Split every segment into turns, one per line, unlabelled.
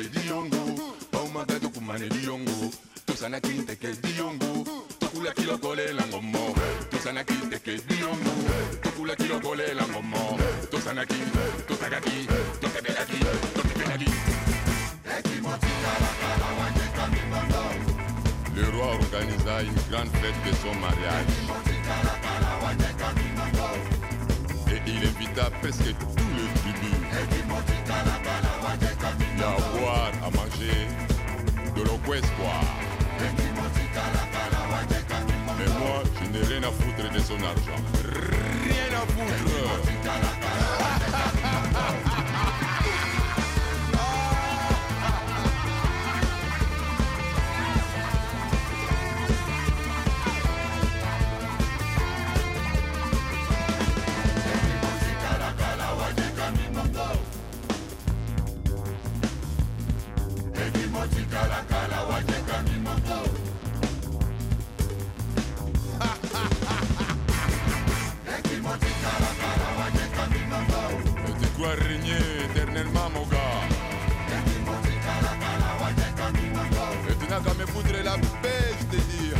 ke diongo Baumaka tukumane diongo Tosana kinte ke diongo Tukula kilo kole la ngomo Tosana kinte ke diongo Tukula kilo kole la ngomo Tosana kinte, tosagaki, tosabelaki, tosabelaki Le roi organisa une grande fête de son mariage et il invita presque tous les tribus à boire, à manger de l'eau espoir. Mais moi, je n'ai rien à foutre de son argent. Rien à foutre. Tu dois régner éternellement, mon gars. Et tu n'as qu'à me foutre la paix, je te dis.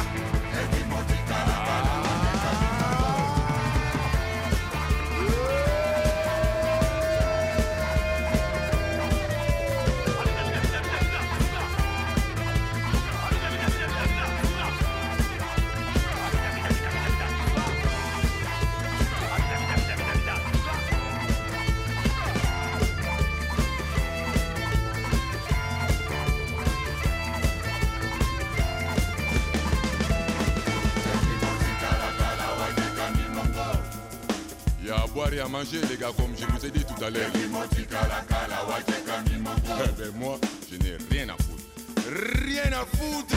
Boire et à manger, les gars, comme je vous ai dit tout à l'heure. Ben moi, je n'ai rien à foutre. Rien à foutre!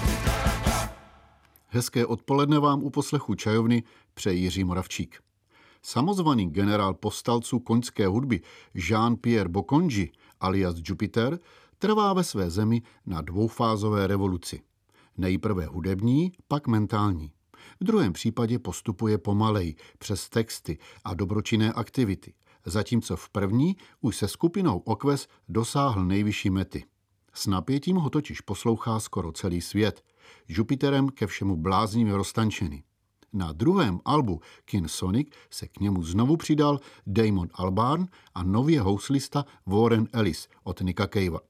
Hezké odpoledne vám u poslechu čajovny přeje Jiří Moravčík. Samozvaný generál povstalců koňské hudby Jean-Pierre Bokonji alias Jupiter trvá ve své zemi na dvoufázové revoluci. Nejprve hudební, pak mentální. V druhém případě postupuje pomalej, přes texty a dobročinné aktivity, zatímco v první už se skupinou Okves dosáhl nejvyšší mety. S napětím ho totiž poslouchá skoro celý svět, Jupiterem ke všemu bláznivě roztančený. Na druhém albu King Sonic se k němu znovu přidal Damon Albarn a nově houslista Warren Ellis od Nicka Cavea.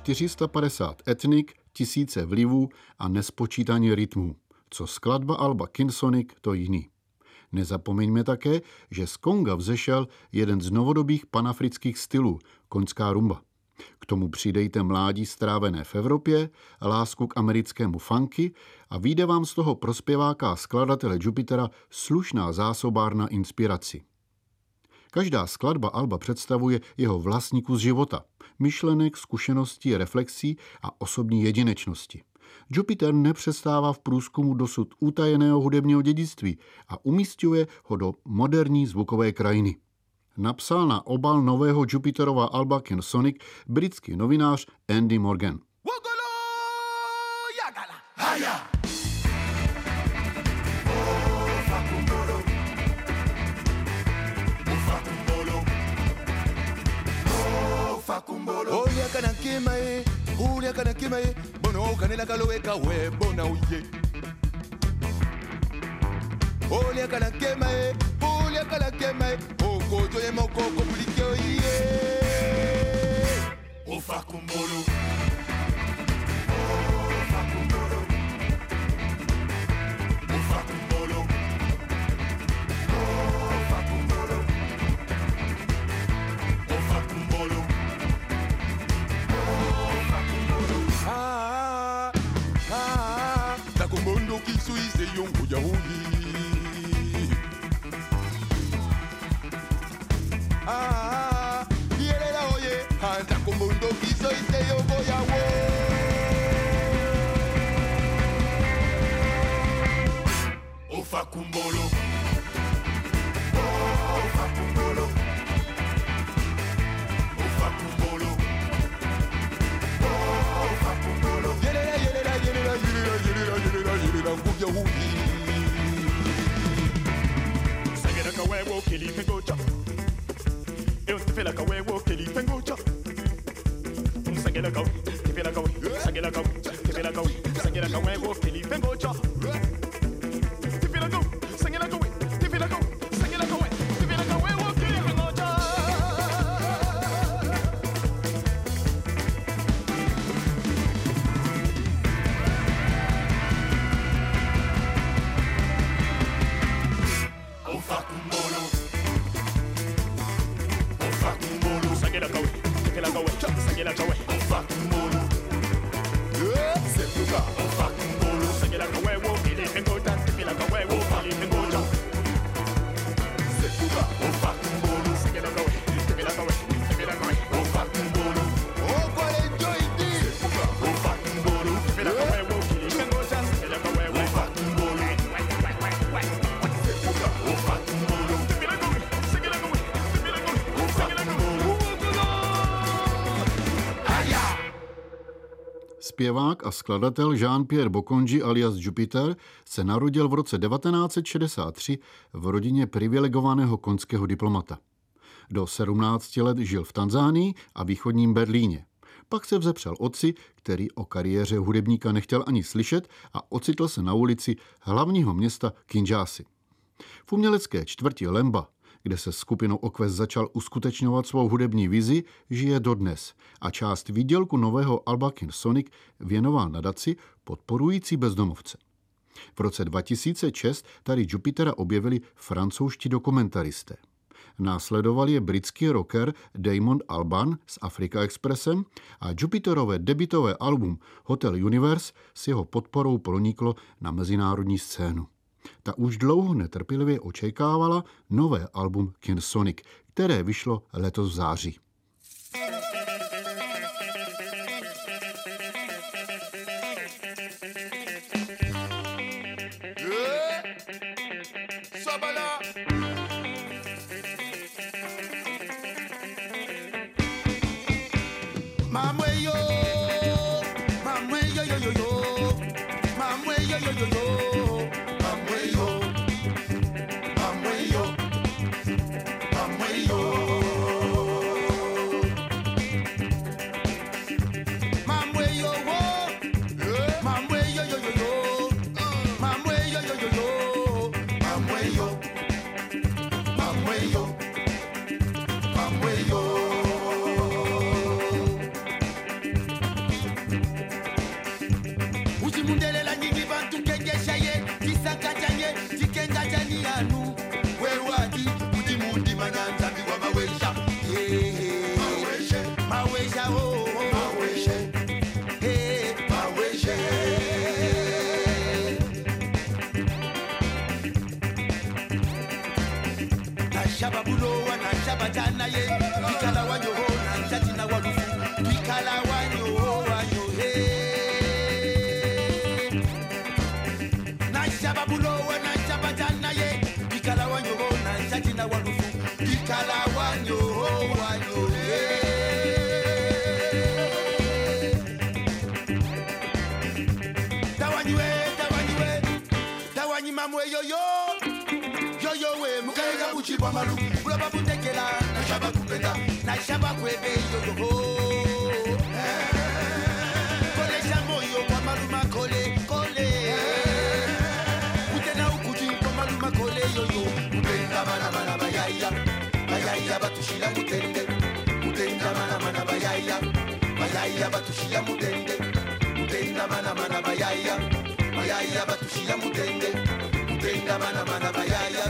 450 etnik, tisíce vlivů a nespočítaně rytmů. Co skladba alba Kinsonic, to jiný. Nezapomeňme také, že z Konga vzešel jeden z novodobých panafrických stylů, koňská rumba. K tomu přidejte mládí strávené v Evropě, lásku k americkému funky a vyjde vám z toho pro zpěváka a skladatele Jupitera slušná zásobárna inspiraci. Každá skladba alba představuje jeho vlastní kus života, myšlenek, zkušeností, reflexí a osobní jedinečnosti. Jupiter nepřestává v průzkumu dosud utajeného hudebního dědictví a umísťuje ho do moderní zvukové krajiny. Napsal na obal nového Jupiterova alba Kinsonic britský novinář Andy Morgan. Zpěvák a skladatel Jean-Pierre Bokonji alias Jupiter se narodil v roce 1963 v rodině privilegovaného koňského diplomata. Do 17 let žil v Tanzánii a východním Berlíně. Pak se vzepřel otci, který o kariéře hudebníka nechtěl ani slyšet a ocitl se na ulici hlavního města Kinshasy. V umělecké čtvrti Lemba, kde se skupinou Okves začal uskutečňovat svou hudební vizi, žije dodnes a část výdělku nového alba Kinsonic věnoval nadaci podporující bezdomovce. V roce 2006 tady Jupitera objevili francouzští dokumentaristé. Následoval je britský rocker Damon Albarn s Africa Expressem a Jupiterové debutové album Hotel Universe s jeho podporou proniklo na mezinárodní scénu. Ta už dlouho netrpělivě očekávala nové album Kinsonic, které vyšlo letos v září.
mundelela nyingi bantu kengeshaye tisakajanye tikengajani anu wewadi udi mundi manyanza biwa mawesha mawesha oh mawesha mawesha Nashaba bulowa nashaba jana ye bikala wanyo ho nanjati na walufu bikala wanyo ho wanyo he Nashaba bulowa nashaba jana ye bikala wanyo ho nanjati na walufu bikala wanyo ho wanyo he Dawani mamwe yo we mukaiga buchibwa malu bula babutekela na shaba kupenda na shaba kwebe yo kole shamoyo kwa malu makole kutena ukuti kwa malu makole yo kutenda mana bayaya batushila mutende kutenda mana bayaya batushila mutende kutenda mana bayaya batushila mutende kutenda mana bayaya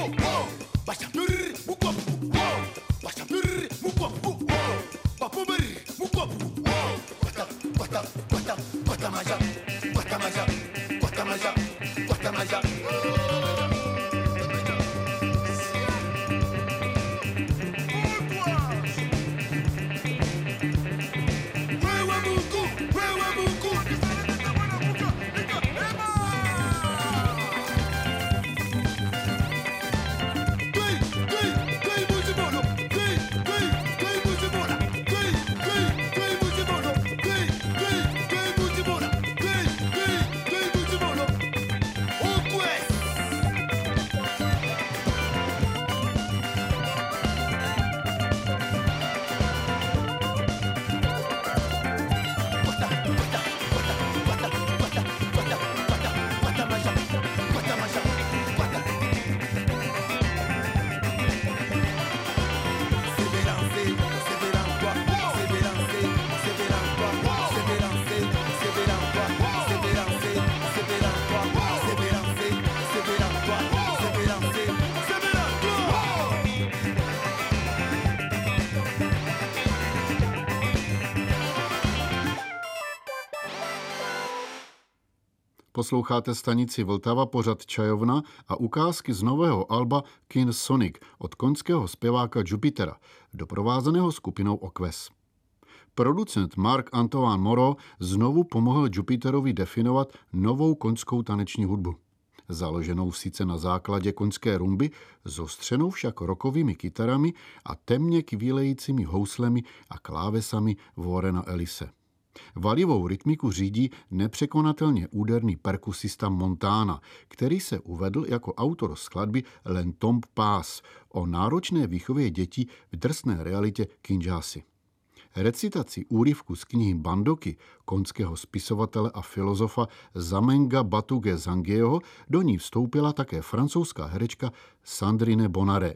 Posloucháte stanici Vltava, pořad Čajovna a ukázky z nového alba Kin Sonic od koňského zpěváka Jupitera, doprovázeného skupinou Okves. Producent Marc-Antoine Moreau znovu pomohl Jupiterovi definovat novou koňskou taneční hudbu. Založenou sice na základě koňské rumby, zostřenou však rockovými kytarami a temně kvílejícími houslemi a klávesami Warrena Ellise. Valivou rytmiku řídí nepřekonatelně úderný perkusista Montana, který se uvedl jako autor skladby Len Tombe Passe o náročné výchově dětí v drsné realitě Kinshasy. Recitaci úryvku z knihy Bandoky, koňského spisovatele a filozofa Zamenga Batuge Zangyeho, do ní vstoupila také francouzská herečka Sandrine Bonaré.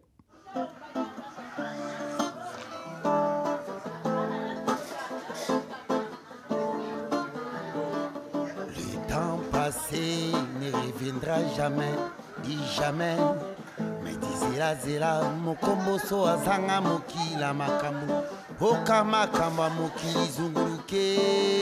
Ne reviendra jamais, dis jamais. Mais dizela zela mokombo so azanga mokila makambu oka makamba mokili zunguruke.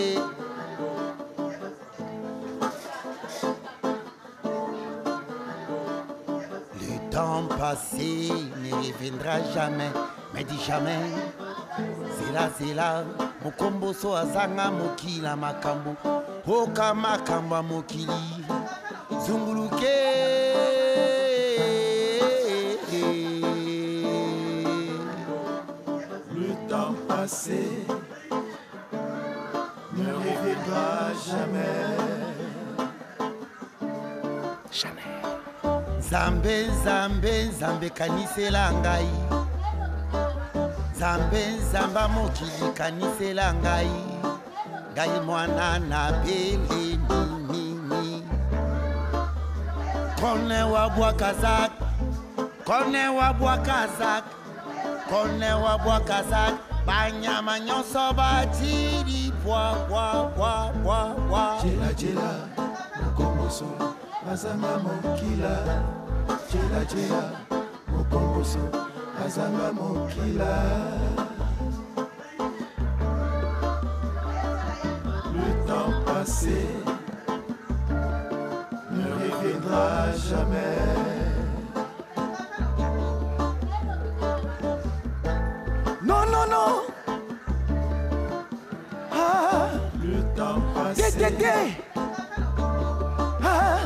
Le temps passé ne reviendra jamais, mais dis jamais. Zela zela mokombo so azanga mokila makambu oka makamba mokili zunguluke.
Le temps passé ne reviendra jamais.
Jamais. Zambe zambe zambe kanisela ngai, zambe zamba mokili kanisela ngai, ngai mwana na bele nini. Kone wabwa kazak, kone wabwa kazak, kone wabwa kazak, banyama nyonso batili pwa
jela jela mokomboso azanga mokila jela jela mokomboso azanga mokila. Le temps passé ne reviendra jamais.
Non, non, non.
Ah, le temps passé.
Ah,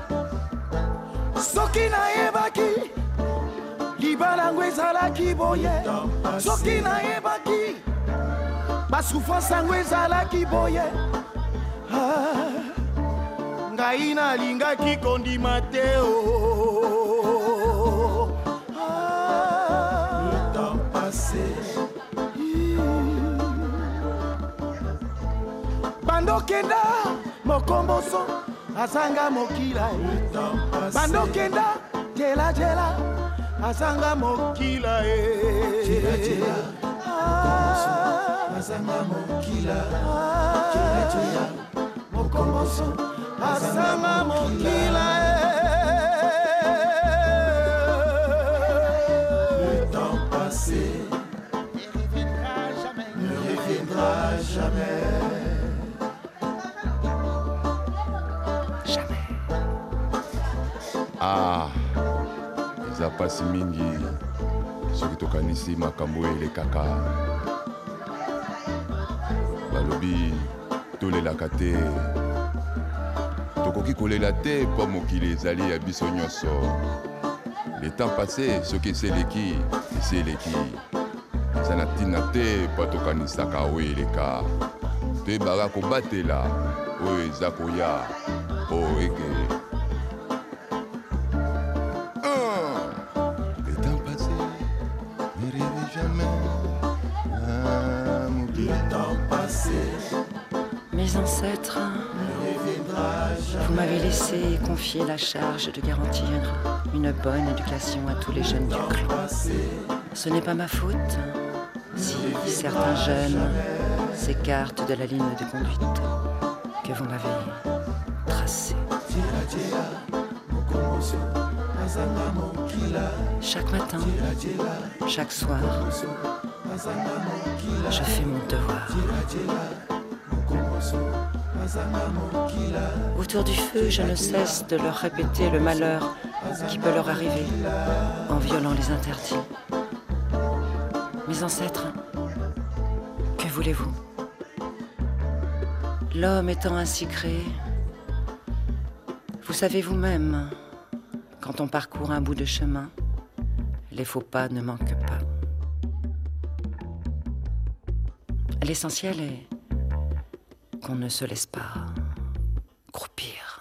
soki na yebaki libalango ezalaki boye, soki na yebaki basouffrance yango ezalaki boye. Ah, ngai nalingaki kondima te o.
Le temps passé.
Bandokenda mokomboso azanga mokila. Bandokenda jela jela azanga mokila.
Jela jela mokomboso azanga mokila. Jela jela mokomboso azanga mokila. Le temps passé ne reviendra jamais.
Ah, eza pasi mingi soki tokanisi makambo elekaka. Balobi tolelaka te, tokoki kolela te mpo mokili ezali ya biso nyonso. Le temps passé soki eseleki eseleki, eza na ntina te mpo tokanisaka oyo eleka. Toyebaka kobatela oyo eza koya mpo eke.
Mes ancêtres, vous m'avez laissé confier la charge de garantir une bonne éducation à tous les jeunes du clan. Ce n'est pas ma faute si certains jeunes s'écartent de la ligne de conduite que vous m'avez tracée. Chaque matin, chaque soir, je fais mon devoir. Autour du feu, je ne cesse de leur répéter le malheur qui peut leur arriver en violant les interdits. Mes ancêtres, que voulez-vous? L'homme étant ainsi créé, vous savez vous-même, quand on parcourt un bout de chemin, les faux pas ne manquent pas. L'essentiel est qu'on ne se laisse pas croupir.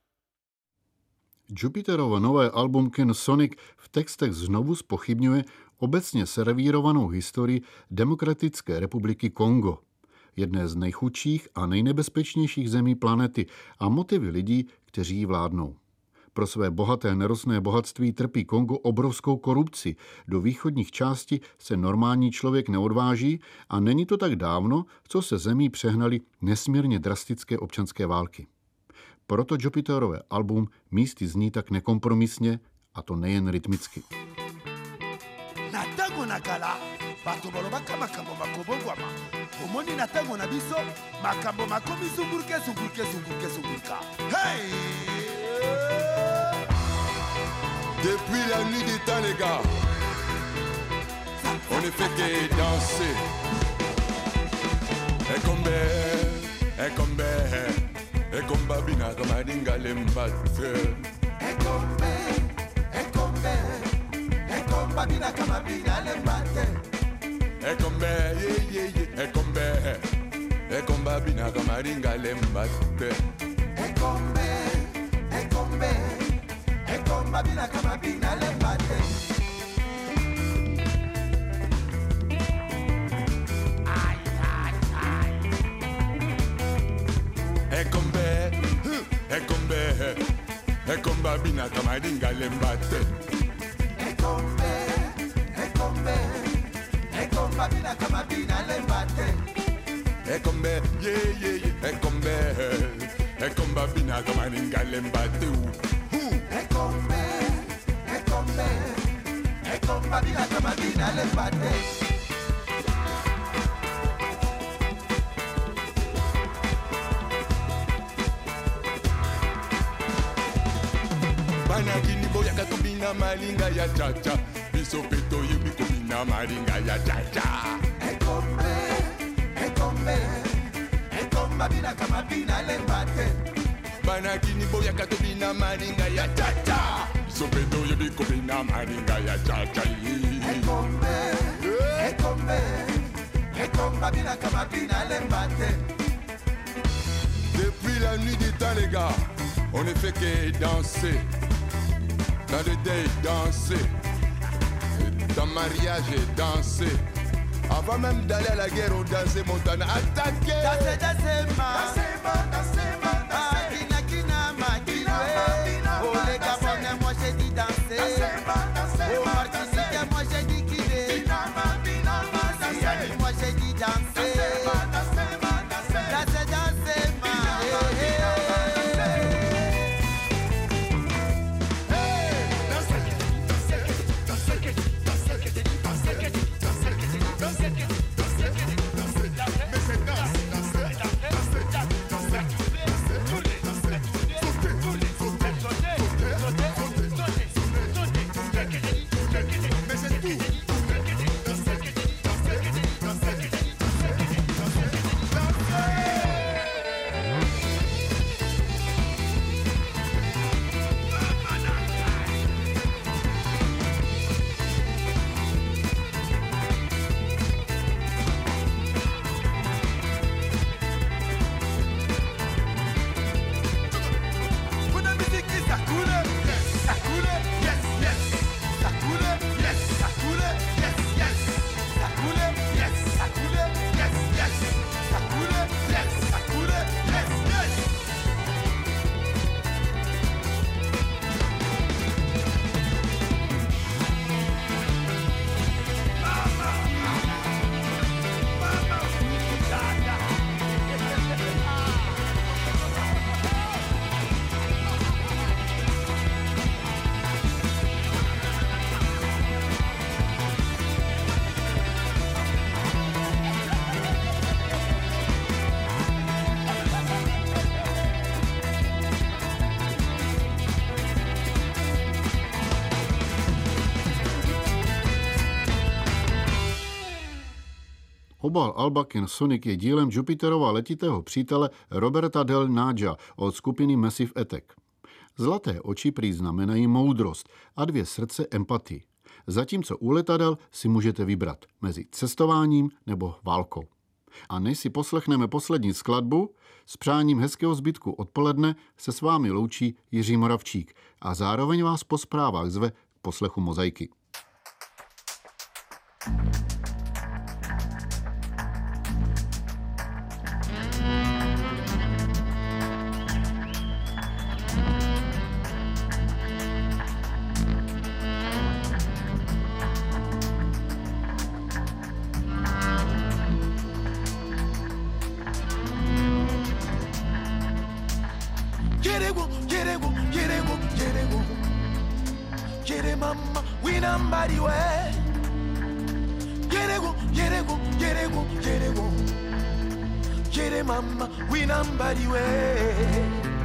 Jupiterovo nové album Ken Sonic v textech znovu zpochybňuje obecně servírovanou historii Demokratické republiky Kongo, jedné z nejchudších a nejnebezpečnějších zemí planety, a motivy lidí, kteří jí vládnou. Pro své bohaté nerostné bohatství trpí Kongo obrovskou korupci. Do východních částí se normální člověk neodváží a není to tak dávno, co se zemí přehnaly nesmírně drastické občanské války. Proto Jupiterové album místy zní tak nekompromisně, a to nejen rytmicky.
Na tango na kala bato balobaka makambo makobongwama omoni na tango na biso makambo makomi zungurke. Hey!
Depuis la nuit des temps, les gars, on ne fait que danser. Et comme babina, comme adinga l'embatre.
Et comme babina, comme abina l'embatre.
Et comme babina, comme adinga l'embatre.
Babina kama bina le bate. Ay.
Ekombe babina kama dinga le bate.
Ekombe bina kama bina lembate.
Ekombe, ekombe, ekomba bina kama ninga lembate.
Ekombe, ekomba bina kama bina lembate.
Bana kini boya katubina malinga ya chacha. Biso peto yubi kubina malinga ya chacha.
Ekombe, ekomba bina kama bina lembate.
Bana kini boya katubina malinga ya chacha. Biso peto yubi kubina malinga ya chacha.
Ekombe, ekomba bina kama bina lembate.
Depuis la nuit des temps les gars, on ne fait que danser. Dans le deuil, danser. Dans le mariage, danser. Avant même d'aller à la guerre, on dansait Montana. Attaquer!
Danser, Kina, kina, makine. Oh les Gabonais, moi j'ai dit danser. Oh Martinique, moi j'ai dit kider. Tanzanie, moi j'ai dit danser. Danser, ma.
Obal Albakin Sonic je dílem Jupiterova letitého přítele Roberta Del Naja od skupiny Massive Attack. Zlaté oči prý znamenají moudrost a 2 srdce empatii. Zatímco u letadel si můžete vybrat mezi cestováním nebo válkou. A než si poslechneme poslední skladbu, s přáním hezkého zbytku odpoledne se s vámi loučí Jiří Moravčík a zároveň vás po zprávách zve k poslechu Mozaiky.
Mama, we nobody way. Jere mama, we nobody way.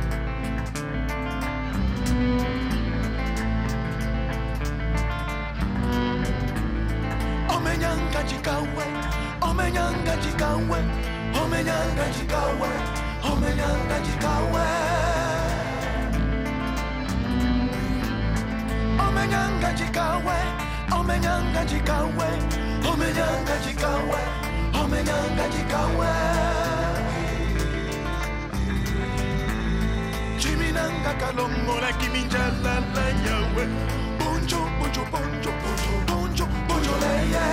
Omenyanga chikawe, omenyanga chikawe, omenyanga chikawe, omenyanga chikawe. Omenyanga chikawe, omenyanga chikawe, omenyanga chikawe, omenyanga chikawe. Chiminanga kalongo la kiminjala la nyawe. Bonjo, bonjo, bonjo, bonjo, bonjo, bonjo leye.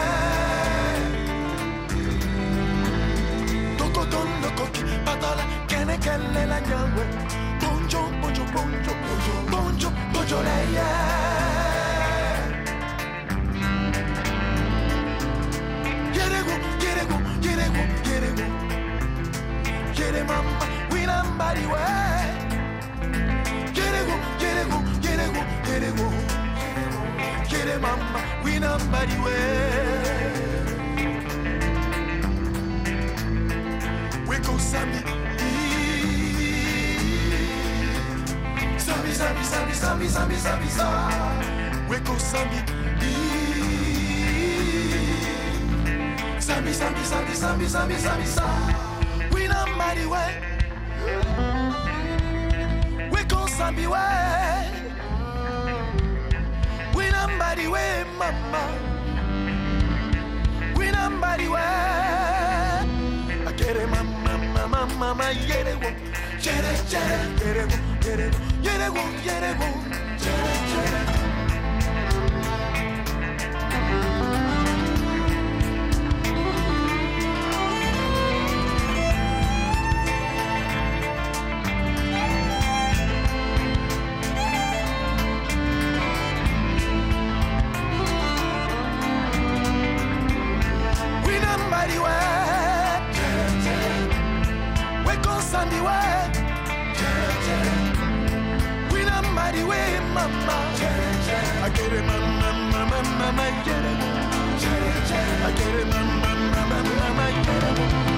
Tokoton lokoki, patala, kene kele la nyawe. Bonjo, bonjo, bonjo, bonjo, bonjo, bonjo leye. nambari we weko sami sami sami sami sami sami sami weko sami sami sami sami sami sami sami we nambari we weko sami we we nambari we mama we nambari we akere mama mama mama yere wo yere yere yere wo yere yere wo yere wo yere yere mama, I get it, mama, mama, mama, get it. I get it, mama, mama, mama, get it.